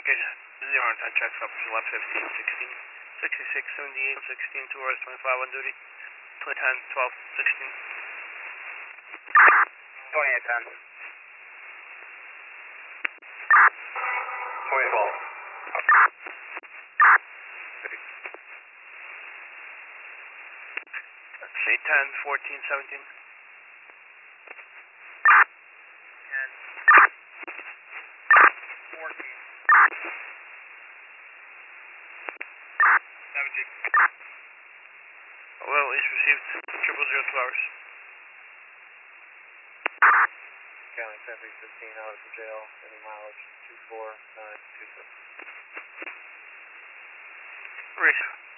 package 0 on time checks up to left 15, 16, 66, 78, 16, 2 hours, 25 on duty, 20, 12, 16. 2810. 2012. 10, 14, 17. 10. 14. 17. Well, each received 000 hours. County 10-15 out of the jail, any mileage 24926. Race.